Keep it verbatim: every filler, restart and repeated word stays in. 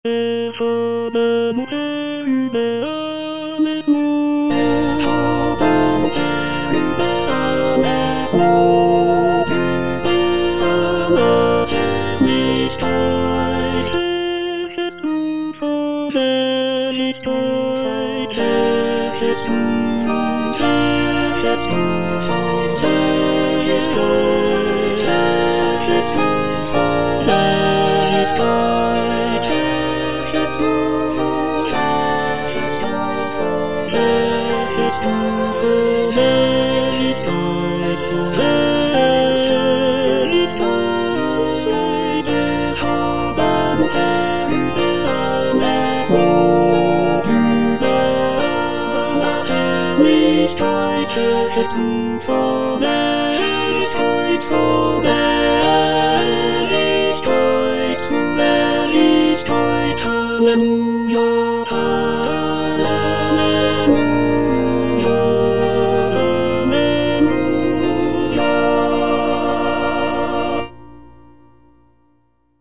Ich habe noch über alles Mut. Ich habe noch über alles Mut. Über alle Herrlichkeit. Herrschest du vor Herrlichkeit. Herrschest du, herrschest du vor Herrlichkeit. Herrschest du vor Herrlichkeit. Herrschest du, herrschest du vor Herrlichkeit. Vor Herrlichkeit, vor Herrlichkeit. Ich habe noch über alles Mut. Über aller Herrlichkeit. Herrschest du vor Herrlichkeit, vor Herrlichkeit, zu Herrlichkeit. Halleluja.